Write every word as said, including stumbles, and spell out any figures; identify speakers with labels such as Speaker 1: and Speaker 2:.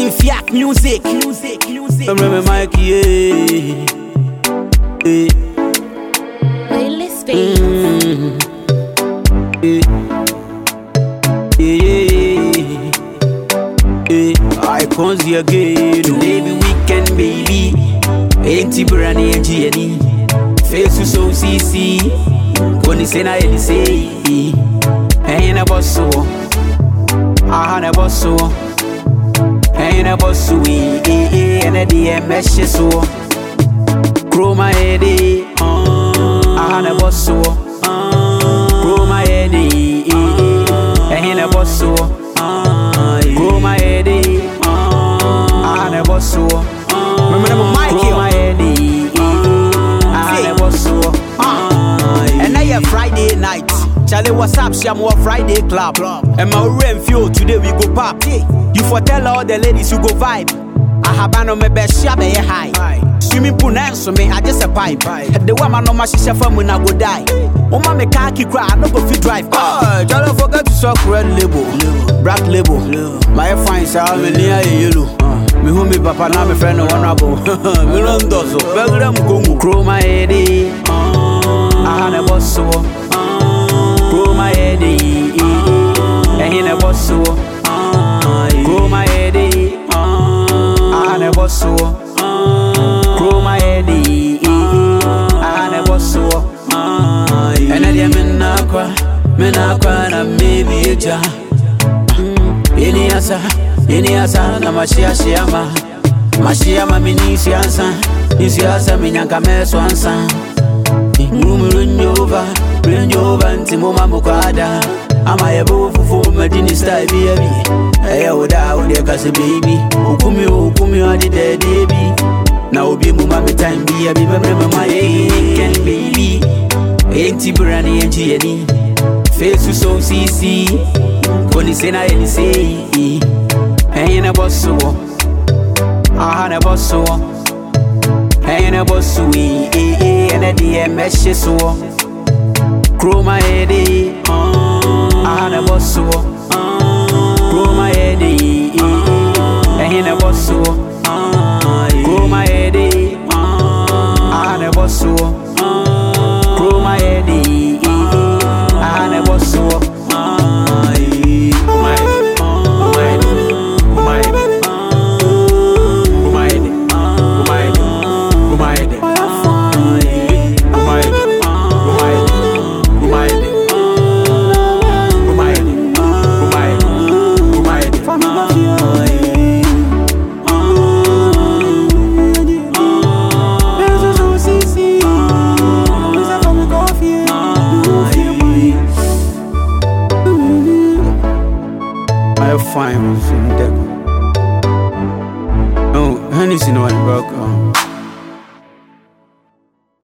Speaker 1: Fiat music, music, music.
Speaker 2: I'm remember Mikey, yeah. Yeah.
Speaker 3: Playlist Beats.
Speaker 2: Mm. Yeah. Yeah. Yeah. I can't see again. Baby weekend, baby. Ain't it brandy and G N E? Face you so C C. Gonna say na any say. Ain't a boss so. I had a boss so. Ain't a boss so. And a D M S so. Grow my head. I had a boss so. Grow my head. Ain't a boss so. Grow my head. I had a boss so.
Speaker 1: Remember Mikey,
Speaker 2: my head. I had a boss so.
Speaker 1: And now you're Friday night. Charlie, what's up? Sham what Friday club. And my rain feel today we go pop. You for tell all the ladies you go vibe. I have on my best shop a high. Swimming pool dance me, I just a pipe. The woman on my sister from when I go die. Oh my me car keep cry, I no go fit drive. Oh, Charlie forget to suck red label, black label. My fine sound me near yellow. Me who me papa now me friend no honorable. Me run dozo, beg them go grow my head. I had a boss so. Grow my head, ain't a boss so. Grow my head, I had a boss so. Grow my head, I had a boss so. And I am in Aqua, Menaqua, and maybe a jar. Any answer, any answer, Namashia Shiama. Mashiama Minisiansa, Isiasa Minaka Meswansa. Room run over, run over, and Timoma Mukada. Am I above for Madini style, baby? I would out there, cause a baby. Ukumi, Ukumi, I did a baby. Now be Mumma time, be a baby, remember my weekend, baby. Ain't it brandy and G N E? Face you so C C. Gonna say na any say. Ain't a boss so. I had a boss so. Ain't a boss so. And a D M S so. Grow my head. I had a boss so. Grow my head. Ain't a boss so. Grow my head. I had a boss so. Grow my head. I had a boss so. Fine, oh, Hennessy, no one broke.